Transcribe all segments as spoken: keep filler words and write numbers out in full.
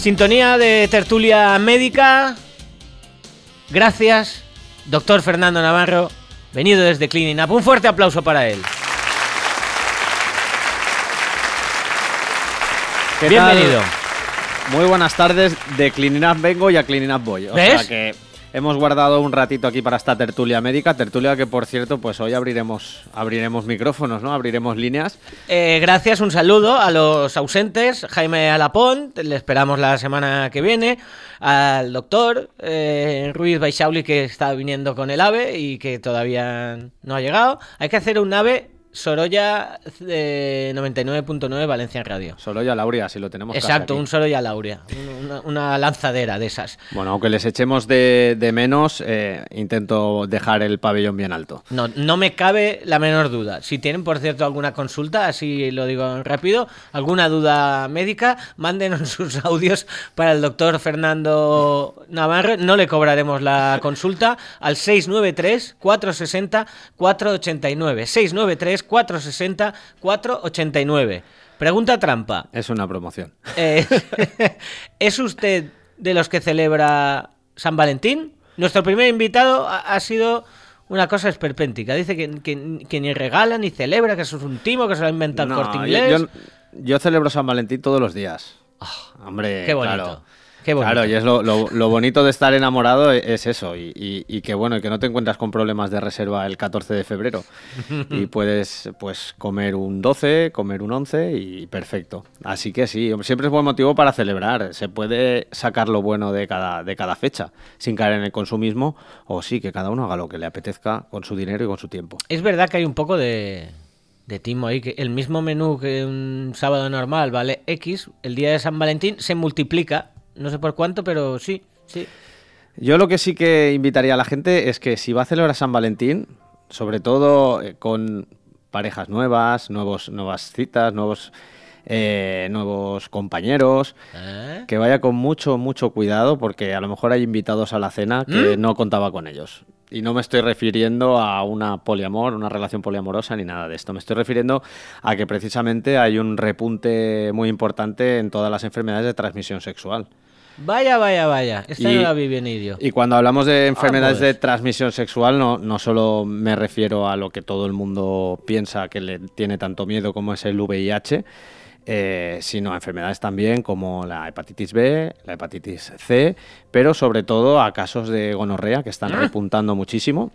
Sintonía de tertulia médica. Gracias, doctor Fernando Navarro, venido desde Cleaning Up. Un fuerte aplauso para él. ¿Qué Bienvenido. Tal? Muy buenas tardes. De Cleaning Up vengo y a Cleaning Up voy. O ¿Ves? sea que hemos guardado un ratito aquí para esta tertulia médica. Tertulia que, por cierto, pues hoy abriremos, abriremos micrófonos, ¿no? Abriremos líneas. Eh, gracias, un saludo a los ausentes. Jaime Alapont, le esperamos la semana que viene. Al doctor eh, Ruiz Baixauli, que está viniendo con el AVE y que todavía no ha llegado. Hay que hacer un AVE Sorolla eh, noventa y nueve punto nueve Valencia en Radio. Sorolla Lauria, si lo tenemos. Exacto, aquí. un Sorolla Lauria, una, una lanzadera de esas. Bueno, aunque les echemos de, de menos, eh, intento dejar el pabellón bien alto. No, no me cabe la menor duda. Si tienen, por cierto, alguna consulta, así lo digo rápido, alguna duda médica, mándenos sus audios para el doctor Fernando Navarro. No le cobraremos la consulta al seis nueve tres, cuatro seis cero, cuatro ocho nueve. seis nueve tres, cuatro seis cero, cuatro ocho nueve. Pregunta trampa. Es una promoción. Eh, ¿Es usted de los que celebra San Valentín? Nuestro primer invitado ha, ha sido una cosa esperpéntica. Dice que, que, que ni regala ni celebra, que eso es un timo, que se lo ha inventado el No, Corte Inglés. Yo, yo, yo celebro San Valentín todos los días. Oh, hombre, qué bonito. Claro. Qué bonito. Claro, y es lo, lo, lo bonito de estar enamorado es eso, y, y, y que bueno, y que no te encuentras con problemas de reserva el catorce de febrero y puedes pues comer un doce, comer un once y perfecto. Así que sí, siempre es buen motivo para celebrar, se puede sacar lo bueno de cada, de cada fecha sin caer en el consumismo, o sí, que cada uno haga lo que le apetezca con su dinero y con su tiempo. Es verdad que hay un poco de... de timo ahí, que el mismo menú que un sábado normal vale X, el día de San Valentín se multiplica. No sé por cuánto, pero sí, sí. Yo lo que sí que invitaría a la gente es que si va a celebrar San Valentín, sobre todo eh, con parejas nuevas, nuevos, nuevas citas, nuevos, eh, nuevos compañeros, ¿Eh? que vaya con mucho, mucho cuidado, porque a lo mejor hay invitados a la cena que ¿Mm? no contaba con ellos. Y no me estoy refiriendo a una poliamor, una relación poliamorosa ni nada de esto. Me estoy refiriendo a que precisamente hay un repunte muy importante en todas las enfermedades de transmisión sexual. Vaya, vaya, vaya. Esta y, no la vi venir. Y cuando hablamos de enfermedades ah, pues. de transmisión sexual, no, no solo me refiero a lo que todo el mundo piensa que le tiene tanto miedo como es el V I H, Eh, sino a enfermedades también como la hepatitis B, la hepatitis C, pero sobre todo a casos de gonorrea que están repuntando muchísimo,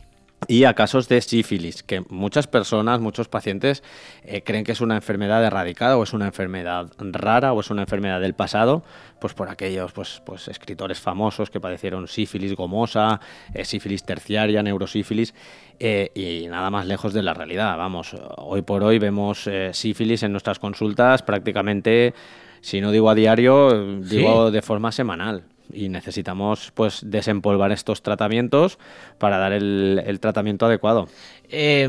y a casos de sífilis, que muchas personas, muchos pacientes eh, creen que es una enfermedad erradicada o es una enfermedad rara o es una enfermedad del pasado, pues por aquellos pues, pues escritores famosos que padecieron sífilis gomosa, eh, sífilis terciaria, neurosífilis, eh, y nada más lejos de la realidad. Vamos, hoy por hoy vemos eh, sífilis en nuestras consultas prácticamente, si no digo a diario, digo ¿Sí? de forma semanal. Y necesitamos pues desempolvar estos tratamientos para dar el, el tratamiento adecuado. Eh,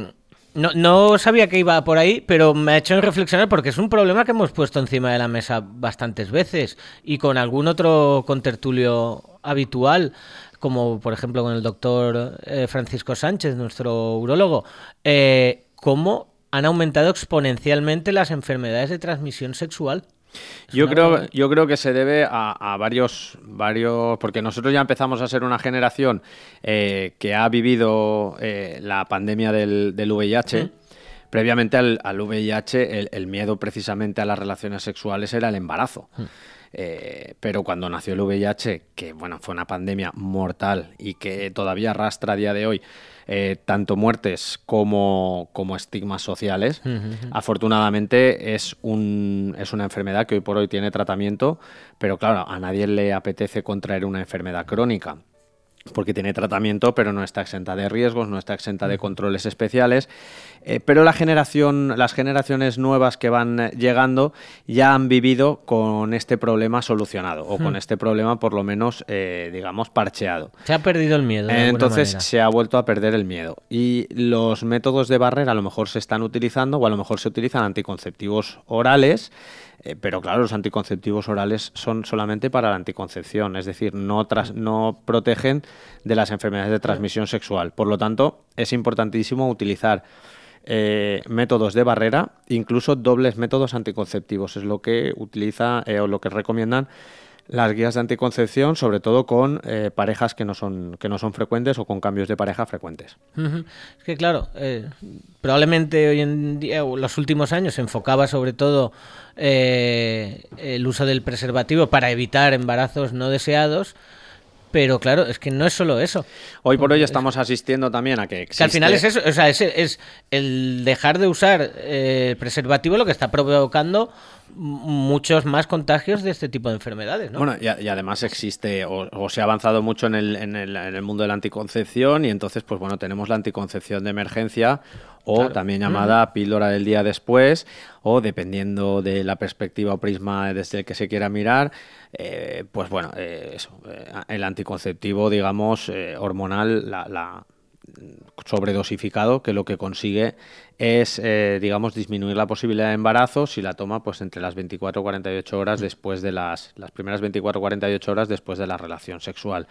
no, no sabía que iba por ahí, pero me ha hecho reflexionar porque es un problema que hemos puesto encima de la mesa bastantes veces y con algún otro contertulio habitual, como por ejemplo con el doctor eh, Francisco Sánchez, nuestro urólogo. Eh, ¿Cómo han aumentado exponencialmente las enfermedades de transmisión sexual? Yo creo, yo creo que se debe a, a varios, varios, porque nosotros ya empezamos a ser una generación eh, que ha vivido eh, la pandemia del, del V I H. ¿Mm? Previamente al, al V I H, el, el miedo precisamente a las relaciones sexuales era el embarazo. ¿Mm? Eh, pero cuando nació el V I H, que bueno, fue una pandemia mortal y que todavía arrastra a día de hoy eh, tanto muertes como, como estigmas sociales, uh-huh. afortunadamente es, un, es una enfermedad que hoy por hoy tiene tratamiento, pero claro, a nadie le apetece contraer una enfermedad crónica, porque tiene tratamiento, pero no está exenta de riesgos, no está exenta de controles especiales. Eh, pero la generación, las generaciones nuevas que van llegando ya han vivido con este problema solucionado, o hmm. con este problema por lo menos, eh, digamos, parcheado. Se ha perdido el miedo. De Entonces manera. se ha vuelto a perder el miedo. Y los métodos de barrera a lo mejor se están utilizando, o a lo mejor se utilizan anticonceptivos orales, Eh, pero claro, los anticonceptivos orales son solamente para la anticoncepción, es decir, no, tras, no protegen de las enfermedades de transmisión sexual. Por lo tanto, es importantísimo utilizar eh, métodos de barrera, incluso dobles métodos anticonceptivos. Es lo que utiliza eh, o lo que recomiendan las guías de anticoncepción, sobre todo con eh, parejas que no son que no son frecuentes o con cambios de pareja frecuentes. Uh-huh. Es que claro, eh, probablemente hoy en día, o los últimos años, se enfocaba sobre todo eh, el uso del preservativo para evitar embarazos no deseados. Pero claro, es que no es solo eso. Hoy por hoy estamos asistiendo también a que existe... Que al final es eso, o sea, es, es el dejar de usar eh, el preservativo lo que está provocando muchos más contagios de este tipo de enfermedades, ¿no? Bueno, y, y además existe, o, o se ha avanzado mucho en el, en, el, en el mundo de la anticoncepción y entonces, pues bueno, tenemos la anticoncepción de emergencia o claro. también llamada uh-huh. píldora del día después, o dependiendo de la perspectiva o prisma desde el que se quiera mirar, eh, pues bueno, eh, eso, eh, el anticonceptivo, digamos, eh, hormonal, la, la sobredosificado, que lo que consigue es, eh, digamos, disminuir la posibilidad de embarazo si la toma pues entre las veinticuatro a cuarenta y ocho horas después de las, las primeras veinticuatro a cuarenta y ocho horas después de la relación sexual.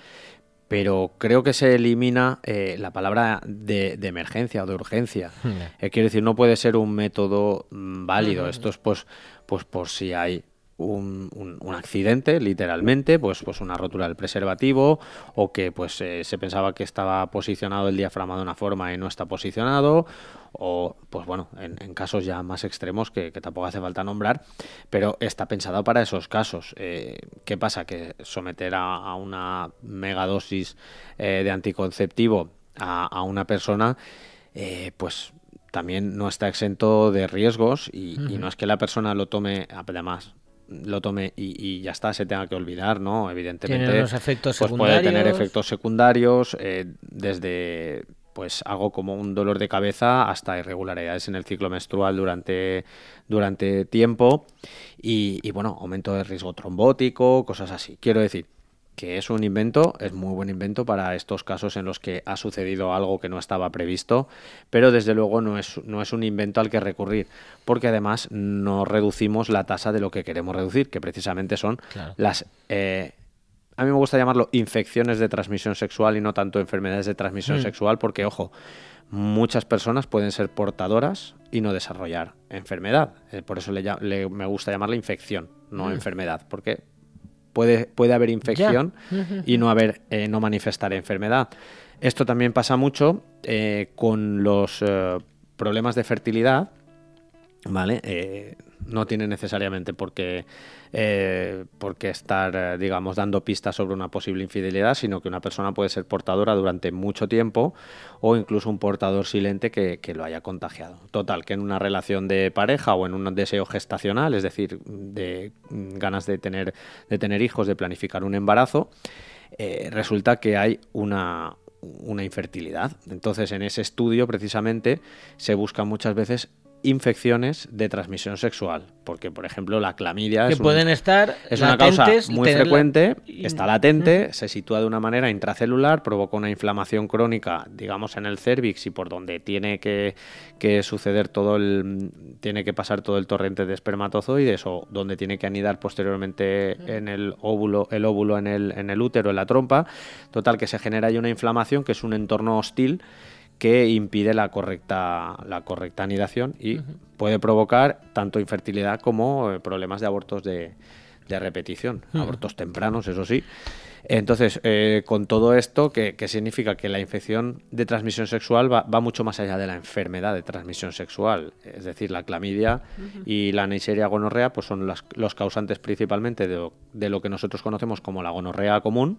Pero creo que se elimina eh, la palabra de, de emergencia o de urgencia. Eh, quiero decir, no puede ser un método mm, válido. Esto es pues, pues por si hay Un, un, un accidente, literalmente, pues, pues una rotura del preservativo o que pues eh, se pensaba que estaba posicionado el diafragma de una forma y no está posicionado, o pues bueno, en, en casos ya más extremos que, que tampoco hace falta nombrar, pero está pensado para esos casos. Eh, ¿Qué pasa? Que someter a, a una megadosis eh, de anticonceptivo a, a una persona, eh, pues también no está exento de riesgos y, uh-huh. y no es que la persona lo tome, además lo tome y, y ya está, se tenga que olvidar, ¿no? Evidentemente, tiene unos efectos pues secundarios. puede tener efectos secundarios, eh, desde pues algo como un dolor de cabeza hasta irregularidades en el ciclo menstrual durante, durante tiempo y, y, bueno, aumento de riesgo trombótico, cosas así. Quiero decir que es un invento, es muy buen invento para estos casos en los que ha sucedido algo que no estaba previsto, pero desde luego no es, no es un invento al que recurrir, porque además no reducimos la tasa de lo que queremos reducir, que precisamente son claro. las... Eh, a mí me gusta llamarlo infecciones de transmisión sexual y no tanto enfermedades de transmisión mm. sexual, porque, ojo, muchas personas pueden ser portadoras y no desarrollar enfermedad. Eh, por eso le, le, me gusta llamarla infección, no mm. enfermedad, porque... Puede, puede haber infección yeah. y no haber eh, no manifestar enfermedad. Esto también pasa mucho eh, con los eh, problemas de fertilidad, ¿vale? Eh, no tiene necesariamente por qué, eh, por qué estar, eh, digamos, dando pistas sobre una posible infidelidad, sino que una persona puede ser portadora durante mucho tiempo o incluso un portador silente que, que lo haya contagiado. Total, que en una relación de pareja o en un deseo gestacional, es decir, de ganas de tener, de tener hijos, de planificar un embarazo, eh, resulta que hay una... una infertilidad. Entonces, en ese estudio, precisamente, se buscan muchas veces infecciones de transmisión sexual, porque por ejemplo la clamidia que es, un, pueden estar es una causa muy frecuente, la... está latente, uh-huh. se sitúa de una manera intracelular, provoca una inflamación crónica, digamos, en el cérvix y por donde tiene que, que suceder todo el tiene que pasar todo el torrente de espermatozoides o donde tiene que anidar posteriormente uh-huh. en el óvulo, el óvulo en el, en el útero, en la trompa. Total, que se genera ahí una inflamación que es un entorno hostil que impide la correcta, la correcta anidación y uh-huh. puede provocar tanto infertilidad como eh, problemas de abortos de, de repetición, uh-huh. abortos tempranos, eso sí. Entonces, eh, con todo esto, ¿qué, qué significa? Que la infección de transmisión sexual va, va mucho más allá de la enfermedad de transmisión sexual. Es decir, la clamidia uh-huh. y la Neisseria gonorrea pues son las, los causantes principalmente de lo, de lo que nosotros conocemos como la gonorrea común.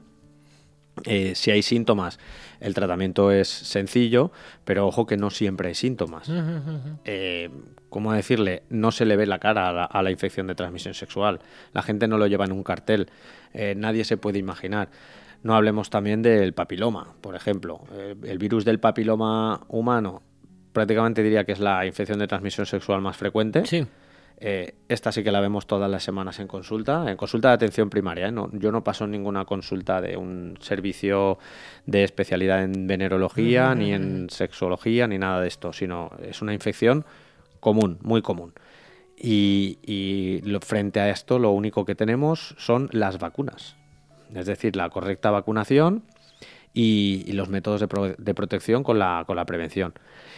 Eh, si hay síntomas, el tratamiento es sencillo, pero ojo que no siempre hay síntomas. Eh, ¿Cómo decirle? No se le ve la cara a la, a la infección de transmisión sexual. La gente no lo lleva en un cartel. Eh, nadie se puede imaginar. No hablemos también del papiloma, por ejemplo. Eh, el virus del papiloma humano prácticamente diría que es la infección de transmisión sexual más frecuente. Sí. Eh, esta sí que la vemos todas las semanas en consulta, en consulta de atención primaria. ¿eh? No, yo no paso ninguna consulta de un servicio de especialidad en venerología, uh-huh. ni en sexología, ni nada de esto, sino es una infección común, muy común. Y, y lo, frente a esto, lo único que tenemos son las vacunas. Es decir, la correcta vacunación y, y los métodos de, pro, de protección con la, con la prevención.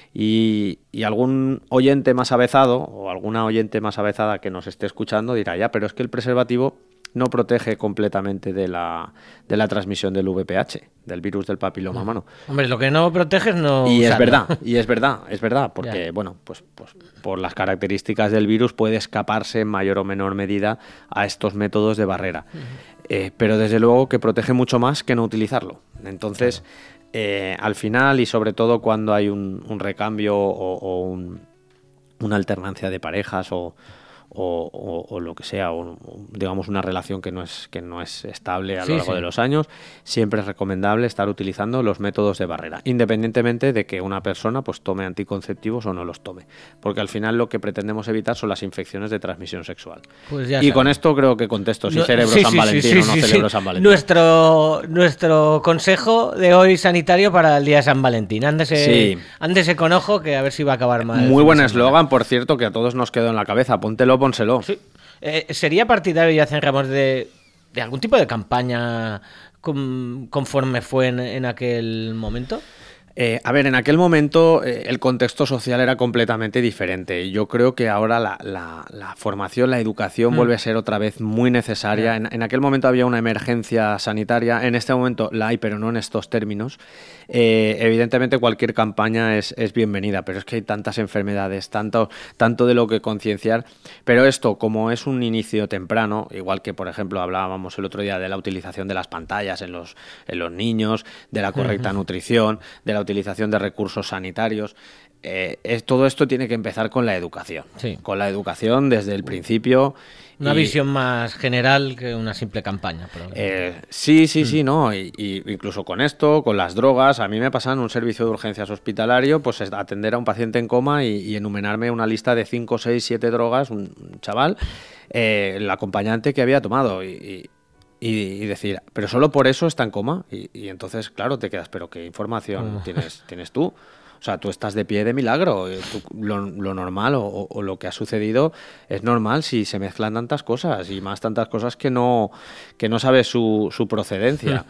Y, y algún oyente más avezado o alguna oyente más avezada que nos esté escuchando dirá, ya, pero es que el preservativo no protege completamente de la, de la transmisión del V P H, del virus del papiloma humano. Hombre, lo que no protege es no Y usarlo. es verdad, y es verdad, es verdad, porque, ya. bueno, pues, pues por las características del virus puede escaparse en mayor o menor medida a estos métodos de barrera. Uh-huh. Eh, pero desde luego que protege mucho más que no utilizarlo. Entonces, claro. eh, al final, y sobre todo cuando hay un, un recambio o, o un, una alternancia de parejas o... O, o, o lo que sea, o, o digamos una relación que no es que no es estable a lo sí, largo sí. de los años, siempre es recomendable estar utilizando los métodos de barrera, independientemente de que una persona pues tome anticonceptivos o no los tome, porque al final lo que pretendemos evitar son las infecciones de transmisión sexual. Pues ya y sabes. Con esto creo que contesto si no, celebro sí, San sí, Valentín sí, sí, o no sí, celebro sí. San Valentín. Nuestro, nuestro consejo de hoy sanitario para el día de San Valentín. Ándese, sí. ándese con ojo que a ver si va a acabar mal. Muy buen eslogan, por cierto, que a todos nos quedó en la cabeza. Póntelo, pónselo. Sí. Eh, ¿Sería partidario, ya cerramos, de, de algún tipo de campaña con, conforme fue en, en aquel momento? Eh, a ver, en aquel momento eh, el contexto social era completamente diferente. Yo creo que ahora la, la, la formación, la educación mm. vuelve a ser otra vez muy necesaria. En, en aquel momento había una emergencia sanitaria, en este momento la hay, pero no en estos términos. Eh, evidentemente cualquier campaña es, es bienvenida, pero es que hay tantas enfermedades, tanto, tanto de lo que concienciar. Pero esto, como es un inicio temprano, igual que, por ejemplo, hablábamos el otro día de la utilización de las pantallas en los, en los niños, de la correcta uh-huh. nutrición, de la utilización de recursos sanitarios, eh, es, todo esto tiene que empezar con la educación, sí. con la educación desde el principio. Una y, visión más general que una simple campaña. Eh, sí, sí, mm. sí, no. Y, y incluso con esto, con las drogas, a mí me pasa en un servicio de urgencias hospitalario, pues atender a un paciente en coma y, y enumerarme una lista de cinco, seis, siete drogas, un, un chaval, eh, el acompañante que había tomado y, y, y decir, pero solo por eso está en coma. Y, y entonces, claro, te quedas, pero ¿qué información oh. tienes, tienes tú? O sea, tú estás de pie de milagro. Tú, lo, lo normal o, o lo que ha sucedido es normal si se mezclan tantas cosas y más tantas cosas que no, que no sabes su, su procedencia.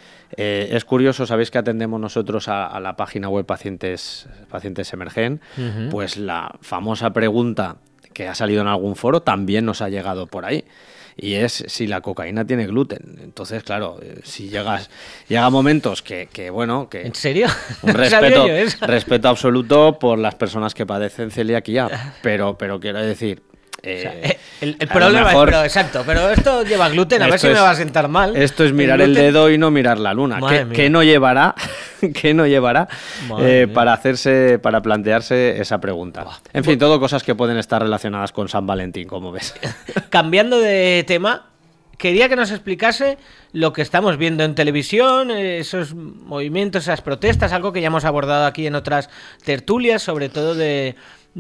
eh, es curioso, sabéis que atendemos nosotros a, a la página web Pacientes, Pacientes Emergen, uh-huh. pues la famosa pregunta que ha salido en algún foro también nos ha llegado por ahí. Y es si la cocaína tiene gluten. Entonces, claro, si llegas llega momentos que, que bueno, que... ¿En serio? Un respeto, respeto absoluto por las personas que padecen celiaquía, pero, pero quiero decir... Eh, o sea, el, el problema mejor, es, pero exacto, pero esto lleva gluten, a ver si es, me va a sentar mal. Esto es mirar el, el dedo y no mirar la luna. ¿Qué, ¿Qué no llevará, qué no llevará eh, para hacerse, para plantearse esa pregunta? Buah. En fin, todo cosas que pueden estar relacionadas con San Valentín, como ves. Cambiando de tema, quería que nos explicase lo que estamos viendo en televisión, esos movimientos, esas protestas, algo que ya hemos abordado aquí en otras tertulias, sobre todo de...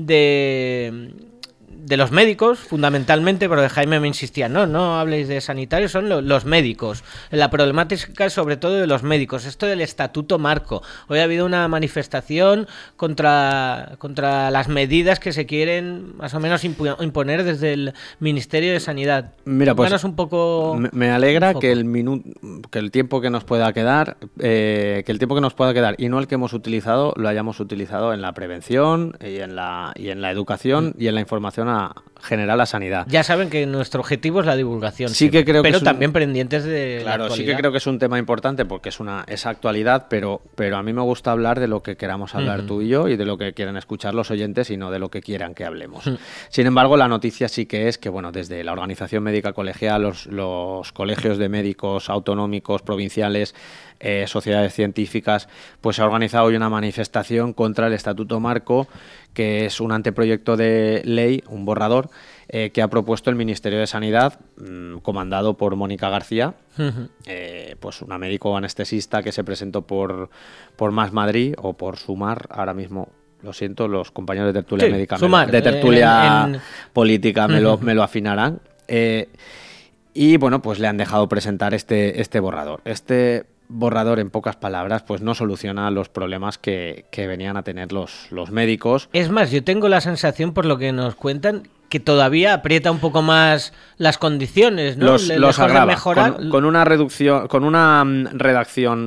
de de los médicos, fundamentalmente, porque Jaime me insistía, no, no habléis de sanitarios, son lo, los médicos. La problemática es sobre todo de los médicos. Esto del estatuto marco. Hoy ha habido una manifestación contra, contra las medidas que se quieren más o menos impu- imponer desde el Ministerio de Sanidad. Mira, pues Danos un poco... Me alegra que el minu- que el tiempo que nos pueda quedar, eh, que el tiempo que nos pueda quedar y no el que hemos utilizado, lo hayamos utilizado en la prevención y en la, y en la educación mm. y en la información a generar la sanidad. Ya saben que nuestro objetivo es la divulgación, sí siempre, que creo pero que también un... pendientes de claro, la actualidad. Sí que creo que es un tema importante porque es una es actualidad, pero, pero a mí me gusta hablar de lo que queramos hablar uh-huh. tú y yo y de lo que quieran escuchar los oyentes y no de lo que quieran que hablemos. Uh-huh. Sin embargo, la noticia sí que es que, bueno, desde la Organización Médica Colegial, los, los colegios de médicos autonómicos, provinciales, eh, sociedades científicas, pues se ha organizado hoy una manifestación contra el Estatuto Marco, que es un anteproyecto de ley, un borrador, eh, que ha propuesto el Ministerio de Sanidad, mmm, comandado por Mónica García, uh-huh. eh, pues una médico anestesista que se presentó por, por Más Madrid o por Sumar, ahora mismo, lo siento, los compañeros de tertulia sí, médica, Sumar, me lo, de tertulia en, en... política me, uh-huh. lo, me lo afinarán. Eh, y bueno, pues le han dejado presentar este, este borrador. Este borrador, en pocas palabras, pues no soluciona los problemas que, que venían a tener los, los médicos. Es más, yo tengo la sensación, por lo que nos cuentan, que todavía aprieta un poco más las condiciones, ¿no? Los, Le, los agrava, mejorar... con, con una reducción, con una redacción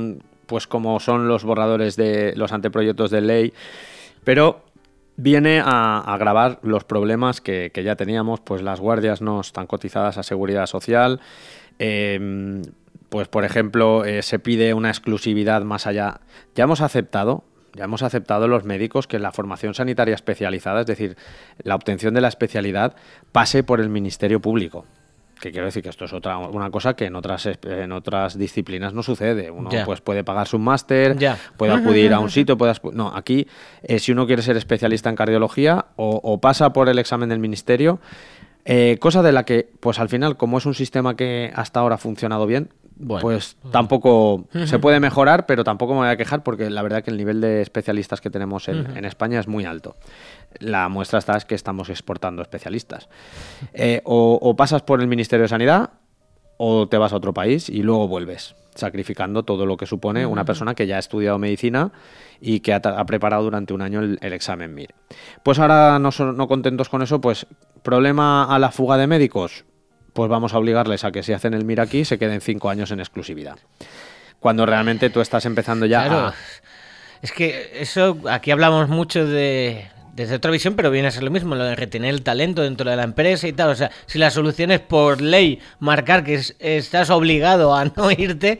pues como son los borradores de los anteproyectos de ley, pero viene a agravar los problemas que, que ya teníamos, pues las guardias no están cotizadas a Seguridad Social, eh, pues por ejemplo eh, se pide una exclusividad más allá. Ya hemos aceptado, ya hemos aceptado los médicos que la formación sanitaria especializada, es decir, la obtención de la especialidad, pase por el Ministerio Público. Que quiero decir que esto es otra una cosa que en otras en otras disciplinas no sucede. Uno yeah. pues puede pagarse un máster, yeah. puede acudir a un sitio, puede no, aquí eh, si uno quiere ser especialista en cardiología o, o pasa por el examen del ministerio, eh, cosa de la que pues al final, como es un sistema que hasta ahora ha funcionado bien, bueno, pues tampoco uh-huh. se puede mejorar, pero tampoco me voy a quejar porque la verdad que el nivel de especialistas que tenemos en, uh-huh. en España es muy alto. La muestra está es que estamos exportando especialistas. Eh, o, o pasas por el Ministerio de Sanidad o te vas a otro país y luego vuelves, sacrificando todo lo que supone uh-huh. una persona que ya ha estudiado medicina y que ha, ha preparado durante un año el, el examen M I R. Pues ahora, no, son, no contentos con eso, pues problema a la fuga de médicos, pues vamos a obligarles a que si hacen el M I R aquí se queden cinco años en exclusividad. Cuando realmente tú estás empezando ya claro. a... Es que eso, aquí hablamos mucho de... desde otra visión, pero viene a ser lo mismo, lo de retener el talento dentro de la empresa y tal. O sea, si la solución es por ley marcar que es, estás obligado a no irte,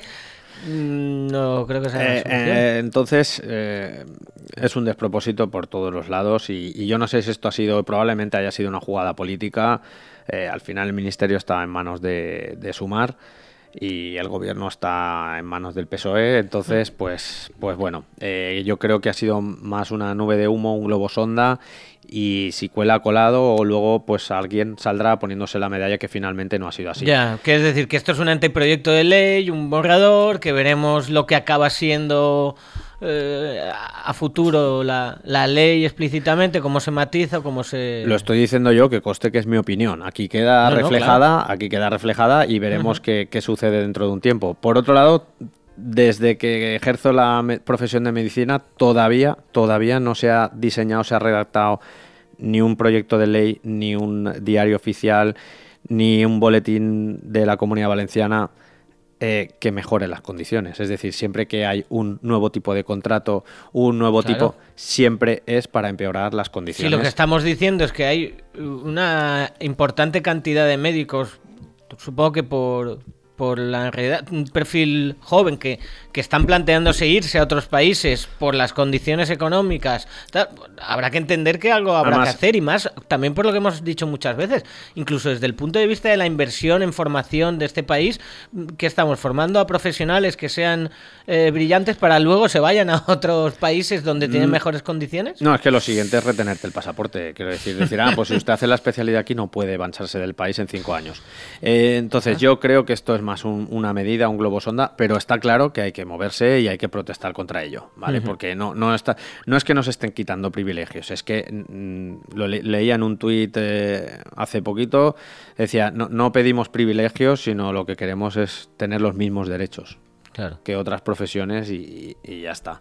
no creo que sea la eh, solución. Eh, entonces, eh, es un despropósito por todos los lados y, y yo no sé si esto ha sido, probablemente haya sido una jugada política. Eh, al final el ministerio está en manos de, de Sumar y el gobierno está en manos del P S O E, entonces pues pues bueno, eh, yo creo que ha sido más una nube de humo, un globo sonda, y si cuela colado o luego pues alguien saldrá poniéndose la medalla que finalmente no ha sido así. Ya, que es decir, que esto es un anteproyecto de ley, un borrador, que veremos lo que acaba siendo eh, a futuro la, la ley explícitamente, cómo se matiza, cómo se... Lo estoy diciendo yo, que conste que es mi opinión. Aquí queda no, reflejada, no, claro. aquí queda reflejada y veremos uh-huh. qué, qué sucede dentro de un tiempo. Por otro lado, desde que ejerzo la me- profesión de medicina, todavía, todavía no se ha diseñado, se ha redactado ni un proyecto de ley, ni un diario oficial, ni un boletín de la Comunidad Valenciana eh, que mejore las condiciones. Es decir, siempre que hay un nuevo tipo de contrato, un nuevo claro. tipo, siempre es para empeorar las condiciones. Sí, lo que estamos diciendo es que hay una importante cantidad de médicos, supongo que por... por la realidad, un perfil joven que, que están planteándose irse a otros países por las condiciones económicas, tal, habrá que entender que algo habrá Además, que hacer, y más también por lo que hemos dicho muchas veces, incluso desde el punto de vista de la inversión en formación de este país, que estamos formando a profesionales que sean eh, brillantes para luego se vayan a otros países donde tienen mejores condiciones. No, es que lo siguiente es retenerte el pasaporte, quiero decir, decir, ah, pues si usted hace la especialidad aquí no puede avanzarse del país en cinco años. Eh, entonces ah. yo creo que esto es más un, una medida, un globo sonda, pero está claro que hay que moverse y hay que protestar contra ello, ¿vale? Uh-huh. Porque no, no, está, no es que nos estén quitando privilegios, es que mm, lo le, leía en un tuit eh, hace poquito, decía, no, no pedimos privilegios, sino lo que queremos es tener los mismos derechos claro. que otras profesiones y, y ya está.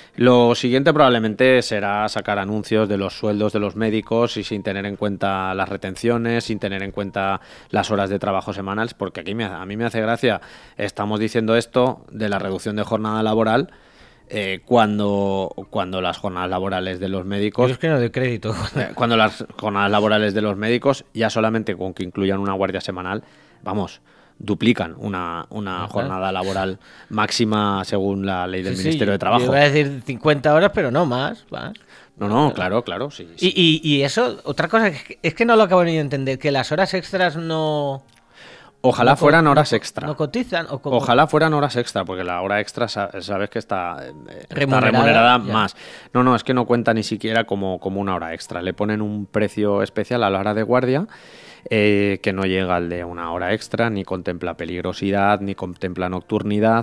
Lo siguiente probablemente será sacar anuncios de los sueldos de los médicos y sin tener en cuenta las retenciones, sin tener en cuenta las horas de trabajo semanales, porque aquí me, a mí me hace gracia, estamos diciendo esto de la reducción de jornada laboral eh, cuando, cuando las jornadas laborales de los médicos... Yo es que no doy crédito. Eh, cuando las jornadas laborales de los médicos, ya solamente con que incluyan una guardia semanal, vamos... duplican una, una jornada laboral máxima según la ley del sí, Ministerio sí, de Trabajo. Yo iba a decir cincuenta horas, pero no más. ¿va? No, no, claro, claro, sí. sí. Y, y, y eso, otra cosa, es que no lo acabo ni de entender, que las horas extras no... Ojalá no, fueran horas no, extra. ¿No cotizan? O como... Ojalá fueran horas extra, porque la hora extra sabes que está, eh, remunerada, está remunerada más. No, no, es que no cuenta ni siquiera como, como una hora extra. Le ponen un precio especial a la hora de guardia eh, que no llega al de una hora extra, ni contempla peligrosidad, ni contempla nocturnidad.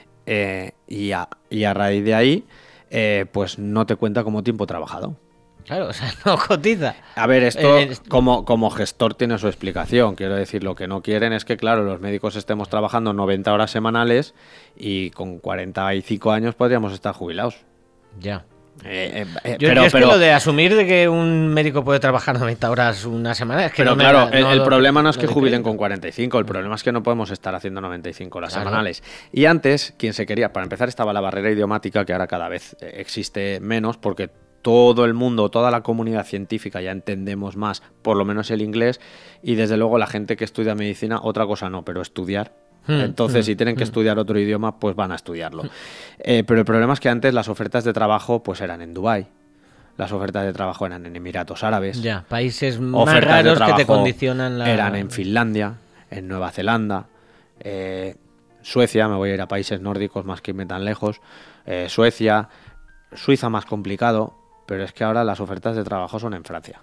Eh, y, a, y a raíz de ahí, eh, pues no te cuenta como tiempo trabajado. Claro, o sea, no cotiza. A ver, esto eh, como, como gestor tiene su explicación. Quiero decir, lo que no quieren es que, claro, los médicos estemos trabajando noventa horas semanales y con cuarenta y cinco años podríamos estar jubilados. Ya. Eh, eh, Yo, pero, yo es pero, que lo de asumir de que un médico puede trabajar noventa horas una semana es que pero no me claro, da- el, no el lo- problema no es que lo jubilen creo. con cuarenta y cinco, el problema es que no podemos estar haciendo noventa y cinco horas Claro. semanales. Y antes, quien se quería, para empezar estaba la barrera idiomática, que ahora cada vez eh, existe menos, porque todo el mundo, toda la comunidad científica ya entendemos más, por lo menos el inglés, y desde luego la gente que estudia medicina, otra cosa no, pero estudiar. Hmm, Entonces, hmm, si tienen que estudiar otro idioma, pues van a estudiarlo. Eh, pero el problema es que antes las ofertas de trabajo pues eran en Dubái, las ofertas de trabajo eran en Emiratos Árabes, Ya, países más ofertas de raros que trabajo te condicionan la... eran en Finlandia, en Nueva Zelanda, eh, Suecia, me voy a ir a países nórdicos más que irme tan lejos, eh, Suecia, Suiza más complicado, pero es que ahora las ofertas de trabajo son en Francia.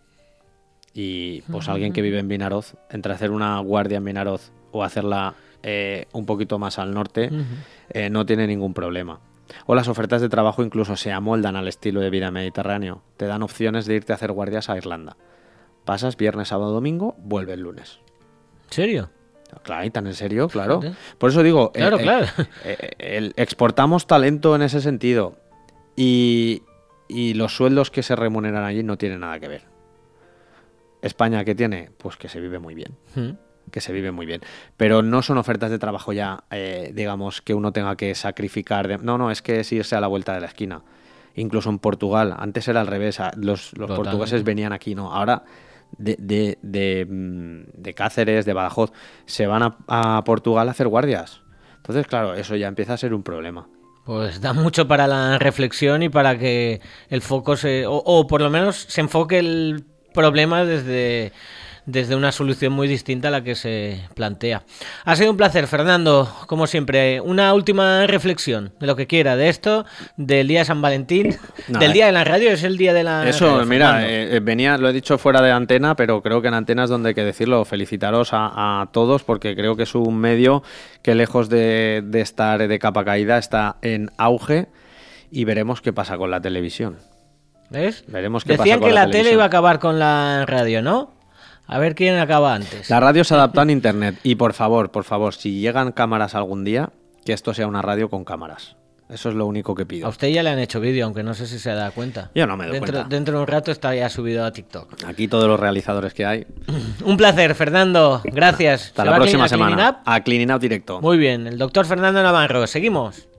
Y pues alguien que vive en Vinaroz, entre hacer una guardia en Vinaroz o hacerla eh, un poquito más al norte, eh, no tiene ningún problema. O las ofertas de trabajo incluso se amoldan al estilo de vida mediterráneo. Te dan opciones de irte a hacer guardias a Irlanda. Pasas viernes, sábado, domingo, vuelves el lunes. ¿En serio? Claro, y tan en serio, claro. Joder. Por eso digo, eh, Claro, eh, claro. eh, el- exportamos talento en ese sentido. Y, y los sueldos que se remuneran allí no tienen nada que ver. España, ¿qué tiene? Pues que se vive muy bien. Hmm. Que se vive muy bien. Pero no son ofertas de trabajo ya, eh, digamos, que uno tenga que sacrificar. De... No, no, es que es irse a la vuelta de la esquina. Incluso en Portugal, antes era al revés. a- Los, los Totalmente. portugueses venían aquí, ¿no? Ahora de, de, de, mm, de Cáceres, de Badajoz, se van a, a Portugal a hacer guardias. Entonces, claro, eso ya empieza a ser un problema. Pues da mucho para la reflexión y para que el foco se... O, o por lo menos se enfoque el problema desde, desde una solución muy distinta a la que se plantea. Ha sido un placer, Fernando, como siempre. Una última reflexión de lo que quiera, de esto, del día de San Valentín, Nada, del eh. día de la radio, es el día de la Eso, radio, mira, Fernando. eh, eh, venía, lo he dicho fuera de antena, pero creo que en antena es donde hay que decirlo. Felicitaros a, a todos, porque creo que es un medio que lejos de, de estar de capa caída está en auge, y veremos qué pasa con la televisión. ¿Ves? Veremos qué Decían pasa con que la la tele televisión. iba a acabar con la radio, ¿no? A ver quién acaba antes. La radio se adapta en internet, y por favor, por favor, si llegan cámaras algún día, que esto sea una radio con cámaras. Eso es lo único que A pido. usted ya le han hecho vídeo, aunque no sé si se da cuenta. Yo no me doy dentro, cuenta. Dentro de un rato está ya subido a TikTok. Aquí todos los realizadores que hay. Un placer, Fernando. Gracias. Hasta ¿Se la va a próxima Clean- a Cleaning semana. Up? A Cleaning Up directo. Muy bien, el doctor Fernando Navarro. Seguimos.